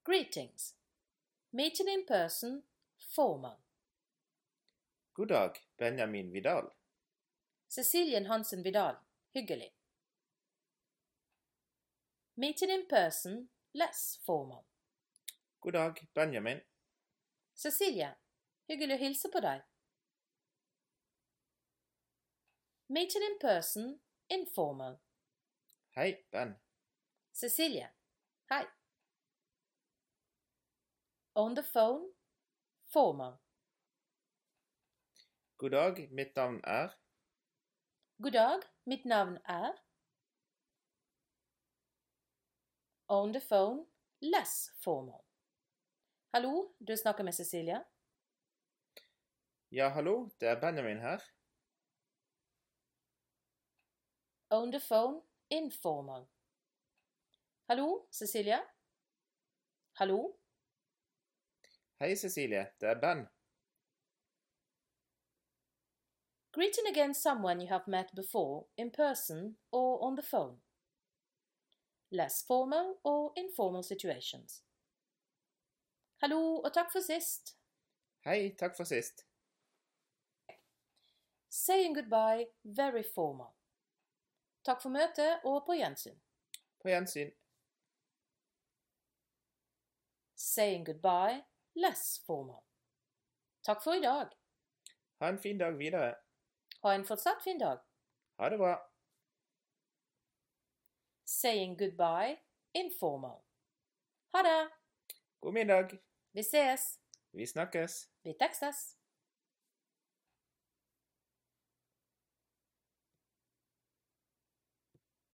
Greetings. Meeting in person, formal. God dag, Benjamin Vidal. Cecilien Hansen Vidal, hyggelig. Meeting in person, less formal. God dag, Benjamin. Cecilie, hyggelig å hilse på deg. Meeting in person, informal. Hei, Ben. Cecilie, hei. On the phone, formal. God dag, mitt navn er. God dag, mitt navn er. On the phone, less formal. Hallo, du snakker med Cecilie? Ja, hallo, det er Benjamin her. On the phone, informal. Hallo, Cecilie? Hallo? Hei, Cecilie, det er Ben. Greeting against someone you have met before, in person or on the phone. Less formal or informal situations. Hallo og takk for sist. Hei, takk for sist. Saying goodbye, very formal. Takk for møtet og på gjensyn. På gjensyn. Saying goodbye, less formal. Takk for i dag. Ha en fin dag videre. Ha en fortsatt fin dag. Ha det bra. Saying goodbye, informal. Ha det! God middag. Vi ses. Vi snakkes. Vi tekstes.